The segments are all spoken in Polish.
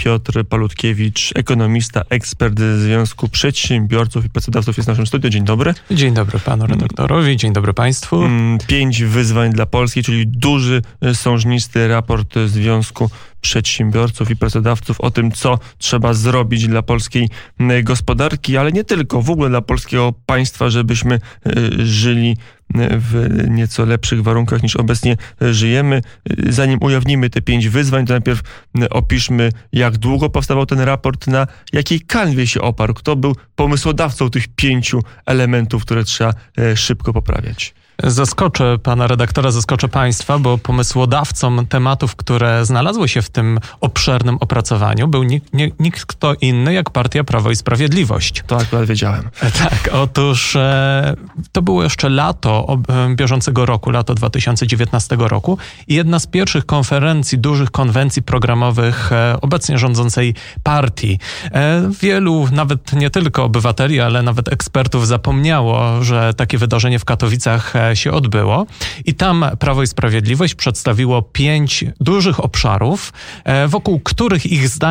Piotr Palutkiewicz, ekonomista, ekspert Związku Przedsiębiorców i Pracodawców jest w naszym studiu. Dzień dobry. Dzień dobry panu redaktorowi, dzień dobry państwu. 5 wyzwań dla Polski, czyli duży, sążnisty raport Związku Przedsiębiorców i Pracodawców o tym, co trzeba zrobić dla polskiej gospodarki, ale nie tylko, w ogóle dla polskiego państwa, żebyśmy żyli w nieco lepszych warunkach niż obecnie żyjemy. Zanim ujawnimy te 5 wyzwań, to najpierw opiszmy, jak długo powstawał ten raport, na jakiej kanwie się oparł, kto był pomysłodawcą tych 5 elementów, które trzeba szybko poprawiać. Zaskoczę pana redaktora, zaskoczę państwa, bo pomysłodawcą tematów, które znalazły się w tym obszernym opracowaniu, był nikt kto inny jak Partia Prawo i Sprawiedliwość. To akurat wiedziałem. Tak, otóż to było jeszcze lato bieżącego roku, lato 2019 roku i jedna z pierwszych konferencji, dużych konwencji programowych obecnie rządzącej partii. Wielu, nawet nie tylko obywateli, ale nawet ekspertów zapomniało, że takie wydarzenie w Katowicach się odbyło i tam Prawo i Sprawiedliwość przedstawiło 5 dużych obszarów, wokół których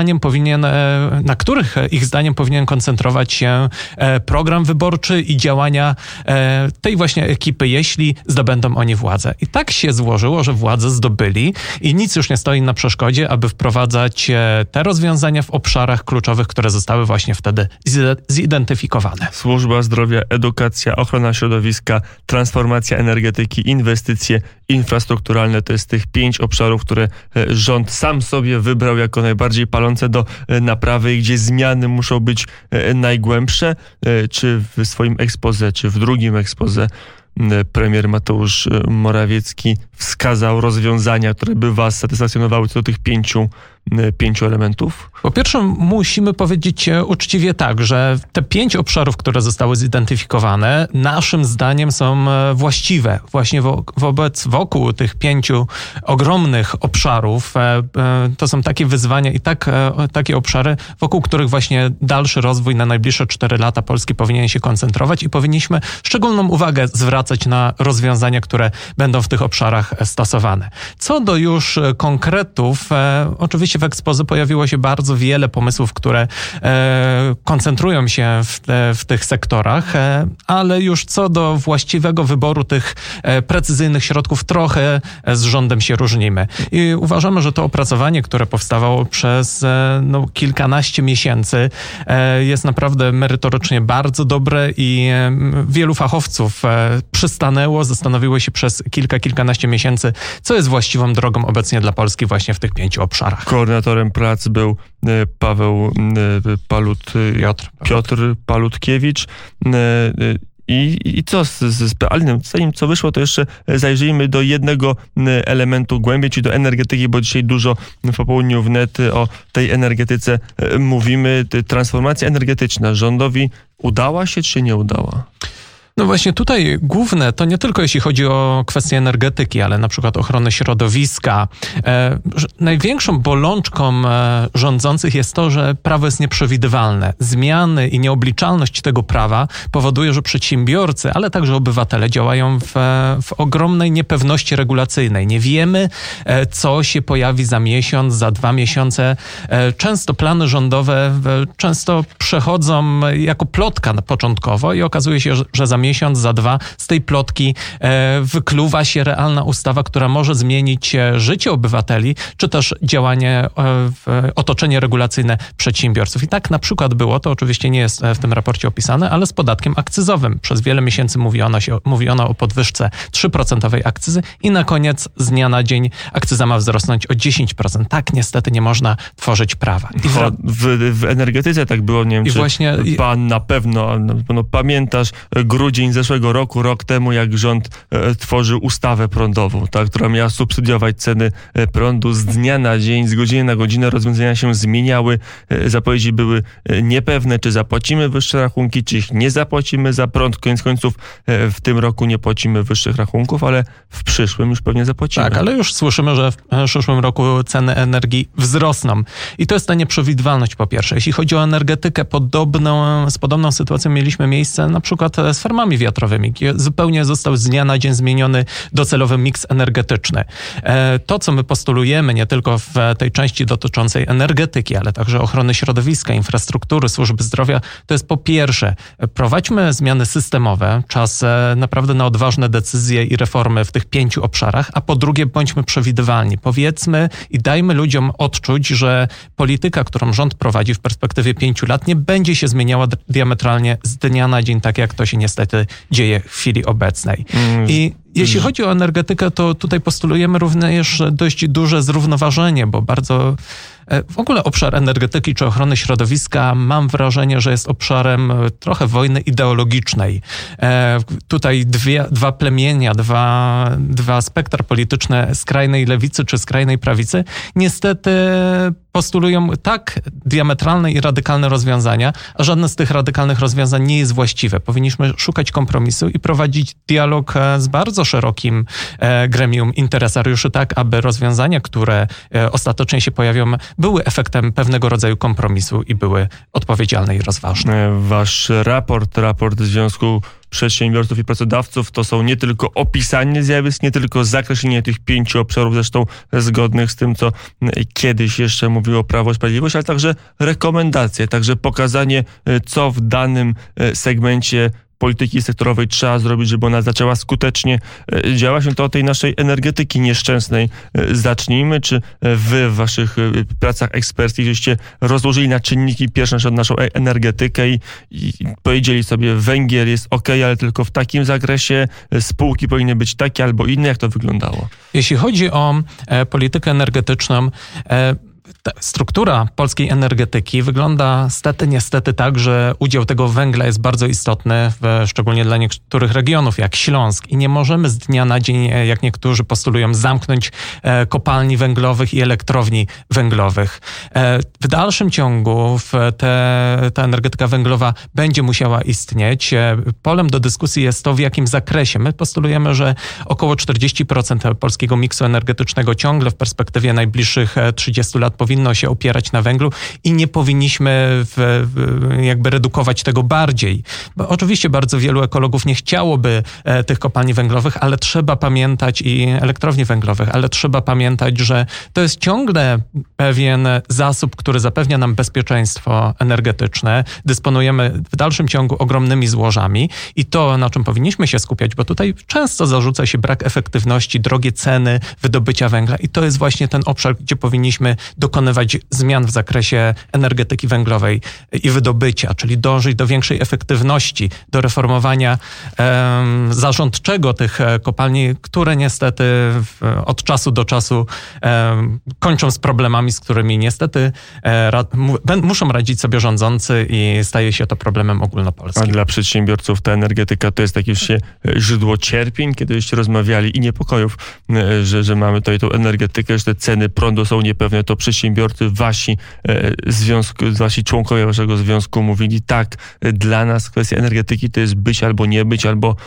na których ich zdaniem powinien koncentrować się program wyborczy i działania tej właśnie ekipy, jeśli zdobędą oni władzę. I tak się złożyło, że władzę zdobyli i nic już nie stoi na przeszkodzie, aby wprowadzać te rozwiązania w obszarach kluczowych, które zostały właśnie wtedy zidentyfikowane. Służba zdrowia, edukacja, ochrona środowiska, transformacja energetyki, inwestycje infrastrukturalne. To jest tych 5 obszarów, które rząd sam sobie wybrał jako najbardziej palące do naprawy i gdzie zmiany muszą być najgłębsze. Czy w swoim exposé, czy w drugim exposé premier Mateusz Morawiecki wskazał rozwiązania, które by was satysfakcjonowały co do tych 5 elementów? Po pierwsze musimy powiedzieć uczciwie tak, że te 5 obszarów, które zostały zidentyfikowane, naszym zdaniem są właściwe. Właśnie wokół tych 5 ogromnych obszarów to są takie wyzwania i takie obszary, wokół których właśnie dalszy rozwój na najbliższe 4 lata Polski powinien się koncentrować i powinniśmy szczególną uwagę zwracać na rozwiązania, które będą w tych obszarach stosowane. Co do już konkretów, oczywiście w exposé pojawiło się bardzo wiele pomysłów, które koncentrują się w tych sektorach, ale już co do właściwego wyboru tych precyzyjnych środków trochę z rządem się różnimy. I uważamy, że to opracowanie, które powstawało przez kilkanaście miesięcy, jest naprawdę merytorycznie bardzo dobre i wielu fachowców przystanęło, zastanowiło się przez kilkanaście miesięcy, co jest właściwą drogą obecnie dla Polski właśnie w tych 5 obszarach. Koordynatorem prac był Piotr Palutkiewicz. I co z realnym? Zanim co wyszło, to jeszcze zajrzyjmy do jednego elementu głębiej, czyli do energetyki, bo dzisiaj dużo w popołudniu wnet o tej energetyce mówimy. Transformacja energetyczna rządowi udała się, czy się nie udała? No właśnie tutaj główne to nie tylko jeśli chodzi o kwestie energetyki, ale na przykład ochrony środowiska. Największą bolączką rządzących jest to, że prawo jest nieprzewidywalne. Zmiany i nieobliczalność tego prawa powoduje, że przedsiębiorcy, ale także obywatele działają w ogromnej niepewności regulacyjnej. Nie wiemy, co się pojawi za miesiąc, za 2 miesiące. Często plany rządowe przechodzą jako plotka początkowo i okazuje się, że za miesiąc, za 2 z tej plotki wykluwa się realna ustawa, która może zmienić życie obywateli, czy też działanie, otoczenie regulacyjne przedsiębiorców. I tak na przykład było, to oczywiście nie jest w tym raporcie opisane, ale z podatkiem akcyzowym. Przez wiele miesięcy mówiono o podwyżce 3% akcyzy i na koniec z dnia na dzień akcyza ma wzrosnąć o 10%. Tak niestety nie można tworzyć prawa. W energetyce tak było, nie wiem, czy właśnie pan na pewno pamiętasz grudzień zeszłego roku, rok temu, jak rząd tworzył ustawę prądową, która miała subsydiować ceny prądu z dnia na dzień, z godziny na godzinę. Rozwiązania się zmieniały. Zapowiedzi były niepewne, czy zapłacimy wyższe rachunki, czy ich nie zapłacimy za prąd. Koniec końców w tym roku nie płacimy wyższych rachunków, ale w przyszłym już pewnie zapłacimy. Tak, ale już słyszymy, że w przyszłym roku ceny energii wzrosną. I to jest ta nieprzewidywalność po pierwsze. Jeśli chodzi o energetykę, z podobną sytuacją mieliśmy miejsce na przykład z farmacją farmami wiatrowymi. Zupełnie został z dnia na dzień zmieniony docelowy miks energetyczny. To, co my postulujemy, nie tylko w tej części dotyczącej energetyki, ale także ochrony środowiska, infrastruktury, służby zdrowia, to jest po pierwsze, prowadźmy zmiany systemowe, czas naprawdę na odważne decyzje i reformy w tych 5 obszarach, a po drugie, bądźmy przewidywalni. Powiedzmy i dajmy ludziom odczuć, że polityka, którą rząd prowadzi w perspektywie 5 lat, nie będzie się zmieniała diametralnie z dnia na dzień, tak jak to się niestety dzieje w chwili obecnej. I jeśli chodzi o energetykę, to tutaj postulujemy również dość duże zrównoważenie, bo bardzo w ogóle obszar energetyki czy ochrony środowiska, mam wrażenie, że jest obszarem trochę wojny ideologicznej. Tutaj dwa plemienia, dwa spektra polityczne skrajnej lewicy czy skrajnej prawicy niestety postulują tak diametralne i radykalne rozwiązania, a żadne z tych radykalnych rozwiązań nie jest właściwe. Powinniśmy szukać kompromisu i prowadzić dialog z bardzo szerokim gremium interesariuszy, tak aby rozwiązania, które ostatecznie się pojawią, były efektem pewnego rodzaju kompromisu i były odpowiedzialne i rozważne. Wasz raport Związku Przedsiębiorców i Pracodawców to są nie tylko opisanie zjawisk, nie tylko zakreślenie tych 5 obszarów, zresztą zgodnych z tym, co kiedyś jeszcze mówiło Prawo i Sprawiedliwość, ale także rekomendacje, także pokazanie, co w danym segmencie polityki sektorowej trzeba zrobić, żeby ona zaczęła skutecznie działać. No to od tej naszej energetyki nieszczęsnej zacznijmy. Czy wy w waszych pracach eksperckich żeście rozłożyli na czynniki pierwsze naszą energetykę i powiedzieli sobie, węgiel jest okej, ale tylko w takim zakresie, spółki powinny być takie albo inne. Jak to wyglądało? Jeśli chodzi o politykę energetyczną, struktura polskiej energetyki wygląda niestety tak, że udział tego węgla jest bardzo istotny, szczególnie dla niektórych regionów, jak Śląsk. I nie możemy z dnia na dzień, jak niektórzy postulują, zamknąć kopalni węglowych i elektrowni węglowych. W dalszym ciągu ta energetyka węglowa będzie musiała istnieć. Polem do dyskusji jest to, w jakim zakresie. My postulujemy, że około 40% polskiego miksu energetycznego ciągle w perspektywie najbliższych 30 lat powinno się opierać na węglu i nie powinniśmy jakby redukować tego bardziej. Bo oczywiście bardzo wielu ekologów nie chciałoby tych kopalni węglowych, ale trzeba pamiętać i elektrowni węglowych, ale trzeba pamiętać, że to jest ciągle pewien zasób, który zapewnia nam bezpieczeństwo energetyczne. Dysponujemy w dalszym ciągu ogromnymi złożami i to, na czym powinniśmy się skupiać, bo tutaj często zarzuca się brak efektywności, drogie ceny wydobycia węgla i to jest właśnie ten obszar, gdzie powinniśmy dokonywać zmian w zakresie energetyki węglowej i wydobycia, czyli dążyć do większej efektywności, do reformowania zarządczego tych kopalni, które niestety od czasu do czasu kończą z problemami, z którymi niestety muszą radzić sobie rządzący i staje się to problemem ogólnopolskim. A dla przedsiębiorców ta energetyka to jest takie źródło cierpień, kiedy jeszcze rozmawiali i niepokojów, że mamy tutaj tą energetykę, że te ceny prądu są niepewne, to przedsiębiorcy, wasi członkowie waszego związku mówili tak, dla nas kwestia energetyki to jest być albo nie być,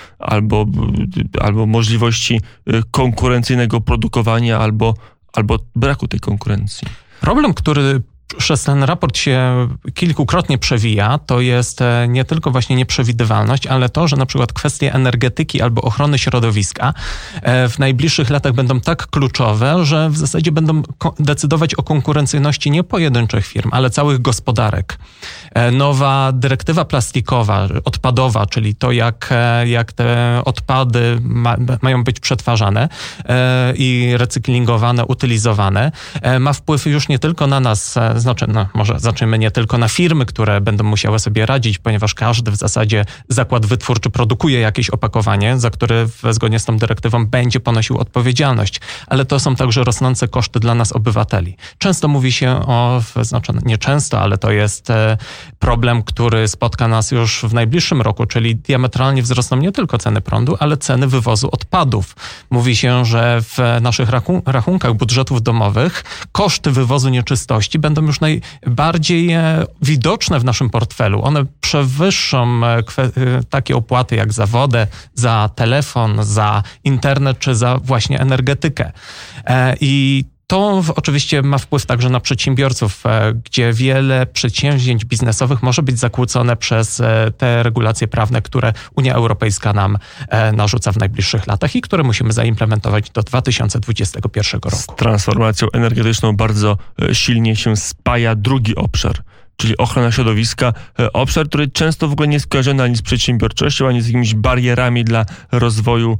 albo możliwości konkurencyjnego produkowania, albo braku tej konkurencji. Problem, który przez ten raport się kilkukrotnie przewija, to jest nie tylko właśnie nieprzewidywalność, ale to, że na przykład kwestie energetyki albo ochrony środowiska w najbliższych latach będą tak kluczowe, że w zasadzie będą decydować o konkurencyjności nie pojedynczych firm, ale całych gospodarek. Nowa dyrektywa plastikowa, odpadowa, czyli to jak te odpady mają być przetwarzane i recyklingowane, utylizowane, ma wpływ już nie tylko na nas, może zaczniemy nie tylko na firmy, które będą musiały sobie radzić, ponieważ każdy w zasadzie zakład wytwórczy produkuje jakieś opakowanie, za które zgodnie z tą dyrektywą będzie ponosił odpowiedzialność, ale to są także rosnące koszty dla nas obywateli. Często mówi się nie często, ale to jest problem, który spotka nas już w najbliższym roku, czyli diametralnie wzrosną nie tylko ceny prądu, ale ceny wywozu odpadów. Mówi się, że w naszych rachunkach budżetów domowych koszty wywozu nieczystości będą już najbardziej widoczne w naszym portfelu. One przewyższą takie opłaty jak za wodę, za telefon, za internet czy za właśnie energetykę. I To oczywiście ma wpływ także na przedsiębiorców, gdzie wiele przedsięwzięć biznesowych może być zakłócone przez te regulacje prawne, które Unia Europejska nam narzuca w najbliższych latach i które musimy zaimplementować do 2021 roku. Z transformacją energetyczną bardzo silnie się spaja drugi obszar, czyli ochrona środowiska, obszar, który często w ogóle nie jest skojarzony ani z przedsiębiorczością, ani z jakimiś barierami dla rozwoju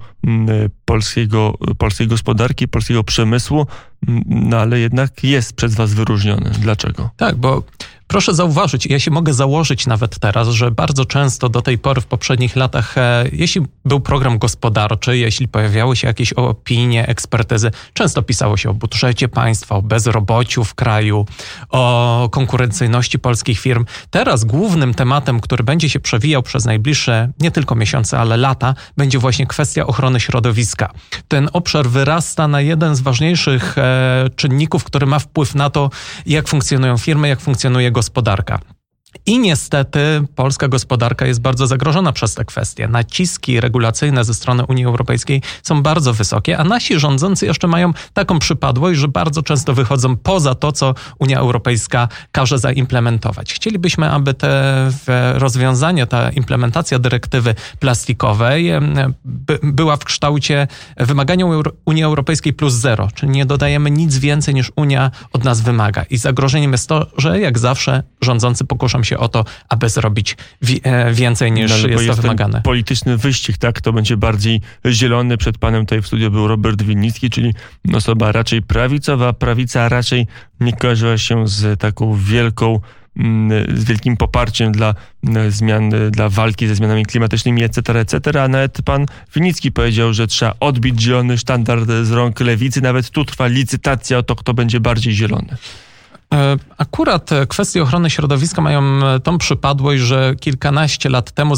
polskiej gospodarki, polskiego przemysłu, no ale jednak jest przez was wyróżniony. Dlaczego? Tak, bo proszę zauważyć, ja się mogę założyć nawet teraz, że bardzo często do tej pory w poprzednich latach, jeśli był program gospodarczy, jeśli pojawiały się jakieś opinie, ekspertyzy, często pisało się o budżecie państwa, o bezrobociu w kraju, o konkurencyjności polskich firm. Teraz głównym tematem, który będzie się przewijał przez najbliższe nie tylko miesiące, ale lata, będzie właśnie kwestia ochrony środowiska. Ten obszar wyrasta na jeden z ważniejszych czynników, który ma wpływ na to, jak funkcjonują firmy, jak funkcjonuje gospodarka. I niestety polska gospodarka jest bardzo zagrożona przez te kwestie. Naciski regulacyjne ze strony Unii Europejskiej są bardzo wysokie, a nasi rządzący jeszcze mają taką przypadłość, że bardzo często wychodzą poza to, co Unia Europejska każe zaimplementować. Chcielibyśmy, aby te rozwiązania, ta implementacja dyrektywy plastikowej była w kształcie wymagania Unii Europejskiej plus zero, czyli nie dodajemy nic więcej niż Unia od nas wymaga. I zagrożeniem jest to, że jak zawsze rządzący pokuszą się o to, aby zrobić więcej niż jest to wymagane. Polityczny wyścig, tak? To będzie bardziej zielony. Przed panem tutaj w studiu był Robert Winnicki, czyli osoba raczej prawicowa. Prawica raczej nie kojarzyła się z taką z wielkim poparciem dla zmian, dla walki ze zmianami klimatycznymi, etc., a nawet pan Winnicki powiedział, że trzeba odbić zielony sztandar z rąk lewicy. Nawet tu trwa licytacja o to, kto będzie bardziej zielony. Akurat kwestie ochrony środowiska mają tą przypadłość, że kilkanaście lat temu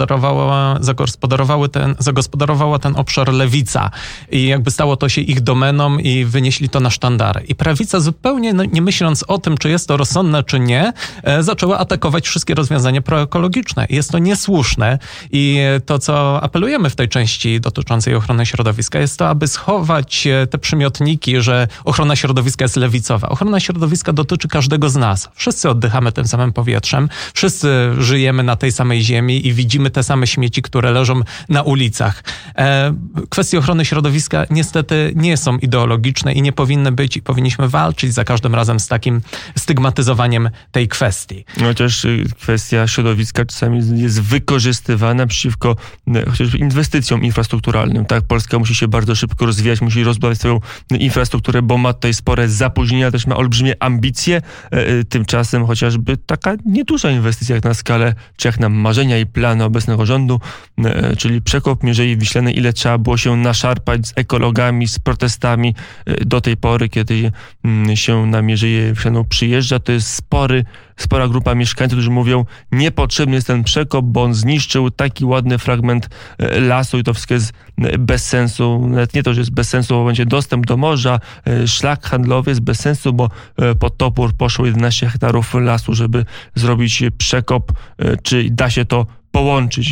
zagospodarowała ten obszar lewica i jakby stało to się ich domeną i wynieśli to na sztandary. I prawica zupełnie nie myśląc o tym, czy jest to rozsądne, czy nie, zaczęła atakować wszystkie rozwiązania proekologiczne. Jest to niesłuszne i to, co apelujemy w tej części dotyczącej ochrony środowiska, jest to, aby schować te przymiotniki, że ochrona środowiska jest lewicowa. Ochrona środowiska dotyczy każdego z nas. Wszyscy oddychamy tym samym powietrzem, wszyscy żyjemy na tej samej ziemi i widzimy te same śmieci, które leżą na ulicach. Kwestie ochrony środowiska niestety nie są ideologiczne i nie powinny być i powinniśmy walczyć za każdym razem z takim stygmatyzowaniem tej kwestii. Chociaż kwestia środowiska czasami jest wykorzystywana przeciwko chociażby inwestycjom infrastrukturalnym. Tak, Polska musi się bardzo szybko rozwijać, musi rozbudować swoją infrastrukturę, bo ma tutaj spore zapóźnienia, też ma olbrzymie ambicje. Tymczasem chociażby taka nieduża inwestycja jak na skalę, czy jak na marzenia i plany obecnego rządu, czyli przekop Mierzei Wiślanej, ile trzeba było się naszarpać z ekologami, z protestami do tej pory, kiedy się na Mierzeję Wiślaną przyjeżdża, to jest spora grupa mieszkańców, którzy mówią, niepotrzebny jest ten przekop, bo on zniszczył taki ładny fragment lasu i to wszystko jest bez sensu. Nawet nie to, że jest bez sensu, bo będzie dostęp do morza, szlak handlowy jest bez sensu, bo pod topór poszło 11 hektarów lasu, żeby zrobić przekop, czy da się to połączyć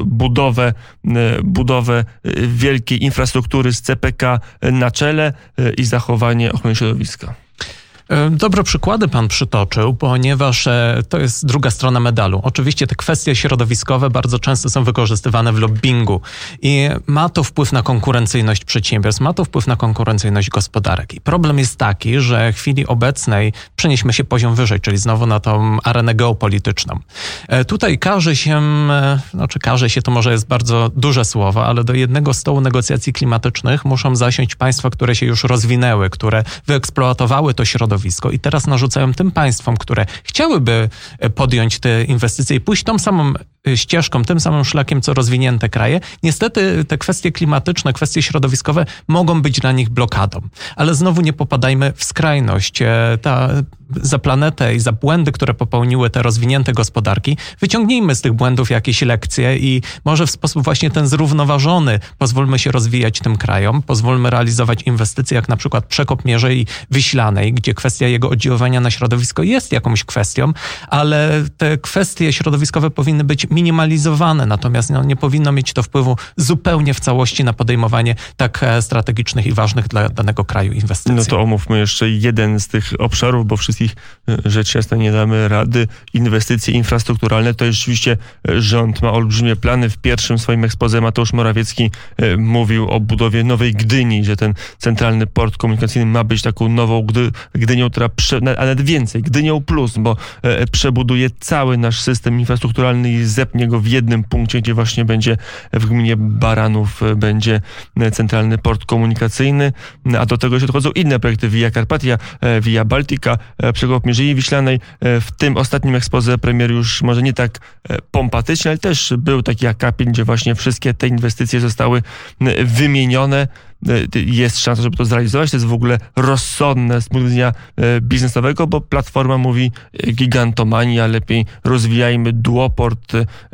budowę wielkiej infrastruktury z CPK na czele i zachowanie ochrony środowiska. Dobre przykłady pan przytoczył, ponieważ to jest druga strona medalu. Oczywiście te kwestie środowiskowe bardzo często są wykorzystywane w lobbingu i ma to wpływ na konkurencyjność przedsiębiorstw, ma to wpływ na konkurencyjność gospodarek. I problem jest taki, że w chwili obecnej przenieśmy się poziom wyżej, czyli znowu na tą arenę geopolityczną. Tutaj każe się, to może jest bardzo duże słowo, ale do jednego stołu negocjacji klimatycznych muszą zasiąść państwa, które się już rozwinęły, które wyeksploatowały to środowisko i teraz narzucają tym państwom, które chciałyby podjąć te inwestycje i pójść tą samą ścieżką, tym samym szlakiem, co rozwinięte kraje. Niestety te kwestie klimatyczne, kwestie środowiskowe mogą być dla nich blokadą. Ale znowu nie popadajmy w skrajność. Za planetę i za błędy, które popełniły te rozwinięte gospodarki, wyciągnijmy z tych błędów jakieś lekcje i może w sposób właśnie ten zrównoważony pozwólmy się rozwijać tym krajom, pozwólmy realizować inwestycje, jak na przykład przekop Mierzei Wiślanej, gdzie kwestia jego oddziaływania na środowisko jest jakąś kwestią, ale te kwestie środowiskowe powinny być minimalizowane, natomiast nie powinno mieć to wpływu zupełnie w całości na podejmowanie tak strategicznych i ważnych dla danego kraju inwestycji. No to omówmy jeszcze jeden z tych obszarów, bo wszystkich rzecz jasna nie damy rady. Inwestycje infrastrukturalne, to rzeczywiście rząd ma olbrzymie plany. W pierwszym swoim exposé Mateusz Morawiecki mówił o budowie nowej Gdyni, że ten centralny port komunikacyjny ma być taką nową Gdynią, która, a nawet więcej, Gdynią plus, bo przebuduje cały nasz system infrastrukturalny i zepnie go w jednym punkcie, gdzie właśnie będzie w gminie Baranów będzie centralny port komunikacyjny, a do tego się dochodzą inne projekty, Via Carpatia, Via Baltica, przekop Mierzei Wiślanej. W tym ostatnim exposé premier już może nie tak pompatycznie, ale też był taki akapit, gdzie właśnie wszystkie te inwestycje zostały wymienione. Jest szansa, żeby to zrealizować. To jest w ogóle rozsądne z punktu widzenia biznesowego, bo Platforma mówi gigantomania, lepiej rozwijajmy duoport,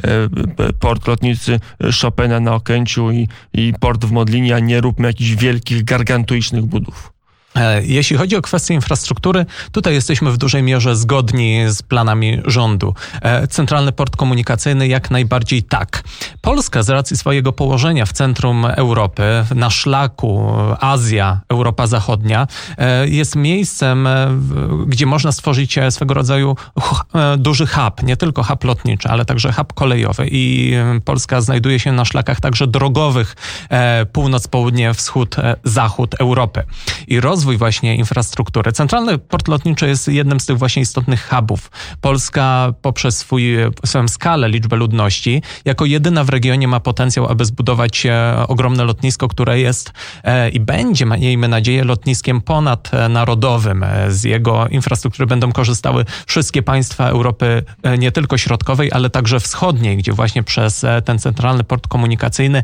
port lotniczy Chopina na Okęciu i port w Modlinie, a nie róbmy jakichś wielkich, gargantuicznych budów. Jeśli chodzi o kwestię infrastruktury, tutaj jesteśmy w dużej mierze zgodni z planami rządu. Centralny port komunikacyjny jak najbardziej tak. Polska z racji swojego położenia w centrum Europy, na szlaku Azja, Europa Zachodnia, jest miejscem, gdzie można stworzyć swego rodzaju duży hub, nie tylko hub lotniczy, ale także hub kolejowy i Polska znajduje się na szlakach także drogowych północ, południe, wschód, zachód Europy. I rozwój właśnie infrastruktury. Centralny port lotniczy jest jednym z tych właśnie istotnych hubów. Polska poprzez swoją skalę, liczbę ludności, jako jedyna w regionie ma potencjał, aby zbudować ogromne lotnisko, które jest i będzie, miejmy nadzieję, lotniskiem ponadnarodowym. Z jego infrastruktury będą korzystały wszystkie państwa Europy, nie tylko środkowej, ale także wschodniej, gdzie właśnie przez ten centralny port komunikacyjny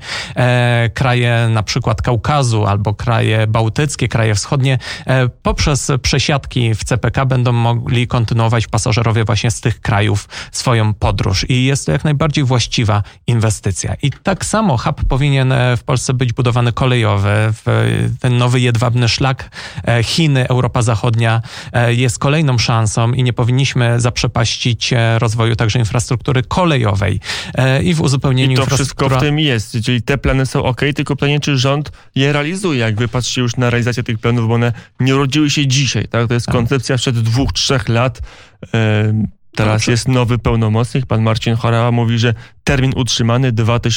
kraje na przykład Kaukazu albo kraje bałtyckie, kraje wschodnie poprzez przesiadki w CPK będą mogli kontynuować pasażerowie właśnie z tych krajów swoją podróż i jest to jak najbardziej właściwa inwestycja. I tak samo hub powinien w Polsce być budowany kolejowy. Ten nowy jedwabny szlak Chiny, Europa Zachodnia jest kolejną szansą i nie powinniśmy zaprzepaścić rozwoju także infrastruktury kolejowej. I w uzupełnieniu I to wszystko w tym jest, czyli te plany są ok, tylko pytanie, czy rząd je realizuje. Jak wy patrzycie już na realizację tych planów, bo one nie urodziły się dzisiaj, tak? To jest koncepcja sprzed 2-3 lat. Teraz jest nowy pełnomocnik, pan Marcin Horała mówi, że termin utrzymany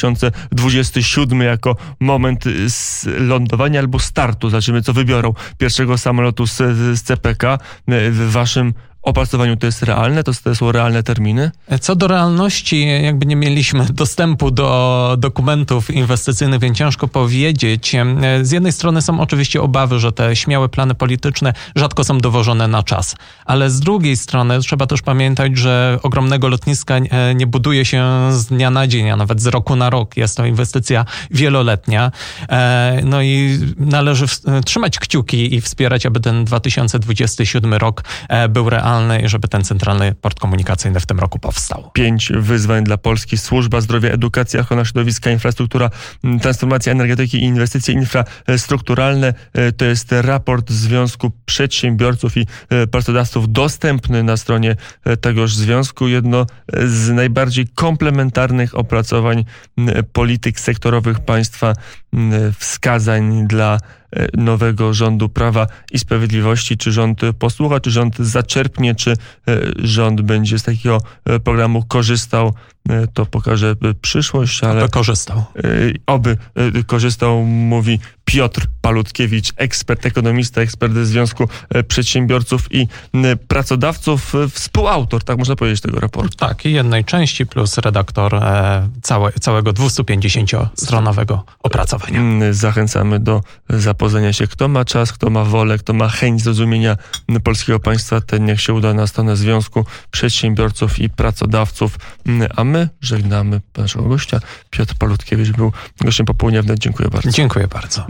2027 jako moment lądowania albo startu. Zobaczymy, co wybiorą pierwszego samolotu z CPK. W waszym opracowaniu to jest realne? To są realne terminy? Co do realności, jakby nie mieliśmy dostępu do dokumentów inwestycyjnych, więc ciężko powiedzieć. Z jednej strony są oczywiście obawy, że te śmiałe plany polityczne rzadko są dowożone na czas. Ale z drugiej strony trzeba też pamiętać, że ogromnego lotniska nie buduje się z dnia na dzień, a nawet z roku na rok. Jest to inwestycja wieloletnia. No i należy trzymać kciuki i wspierać, aby ten 2027 rok był realny i żeby ten centralny port komunikacyjny w tym roku powstał. 5 wyzwań dla Polski: służba zdrowia, edukacja, ochrona środowiska, infrastruktura, transformacja energetyki i inwestycje infrastrukturalne. To jest raport Związku Przedsiębiorców i Pracodawców dostępny na stronie tegoż związku. Jedno z najbardziej komplementarnych opracowań polityk sektorowych państwa, wskazań dla nowego rządu Prawa i Sprawiedliwości. Czy rząd posłucha, czy rząd zaczerpnie, czy rząd będzie z takiego programu korzystał, to pokaże przyszłość, ale oby korzystał, mówi Piotr Palutkiewicz, ekspert, ekonomista, ekspert Związku Przedsiębiorców i Pracodawców, współautor, tak można powiedzieć, tego raportu. Tak, i jednej części plus redaktor całego 250-stronowego opracowania. Zachęcamy do zapoznania się. Kto ma czas, kto ma wolę, kto ma chęć zrozumienia polskiego państwa, ten niech się uda na stronę Związku Przedsiębiorców i Pracodawców. A my żegnamy naszego gościa. Piotr Palutkiewicz był gościem Popołudnia Wnet. Dziękuję bardzo. Dziękuję bardzo.